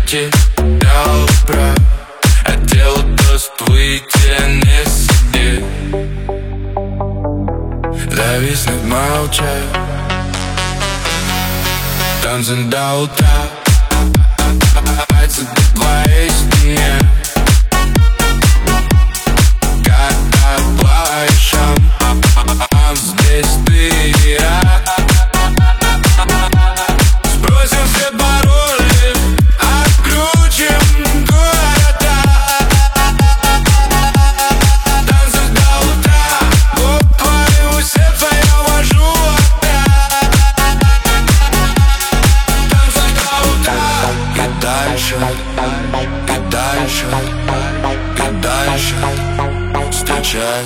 тебя убрать. Хотела тост выйти, не сиди. Зависнуть, молчать, танцы до утра. Пальцы до твоей спине, когда плачем, здесь ты и я. Сбросим все пароли, отключим города. Танцы до утра, по твоему сердцу я вожу опять. Танцы до утра, и дальше, и дальше, и дальше встречай.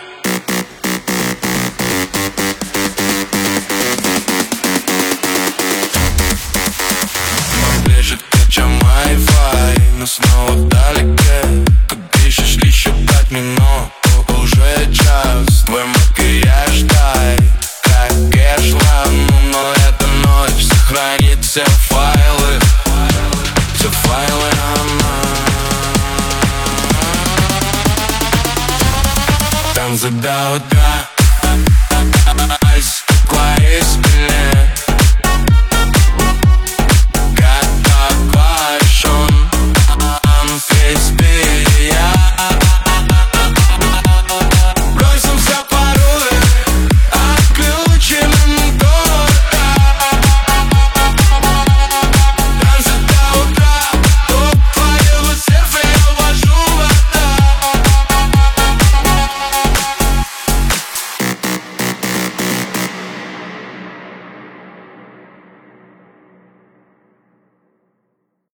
Бежит чем Wi-Fi, но снова вдалеке. Как пишешь, еще 5 минут, уже час. Твой макияж тай, как эшлан, но эта ночь сохранится в